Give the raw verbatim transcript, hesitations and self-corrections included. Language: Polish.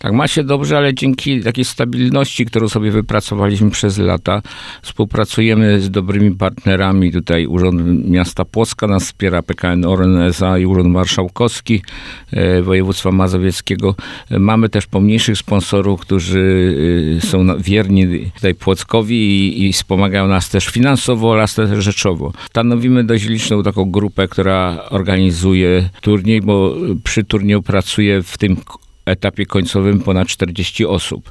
Tak, ma się dobrze, ale dzięki takiej stabilności, którą sobie wypracowaliśmy przez lata, współpracujemy z dobrymi partnerami. Tutaj Urząd Miasta Płocka nas wspiera, P K N Orlen S A i Urząd Marszałkowski e, Województwa Mazowieckiego. Mamy też pomniejszych sponsorów, którzy e, są na- wierni tutaj Płockowi i, i wspomagają nas też finansowo oraz też rzeczowo. Stanowimy dość liczną taką grupę, która organizuje turniej, bo przy turnieju pracuje w tym etapie końcowym ponad czterdzieści osób.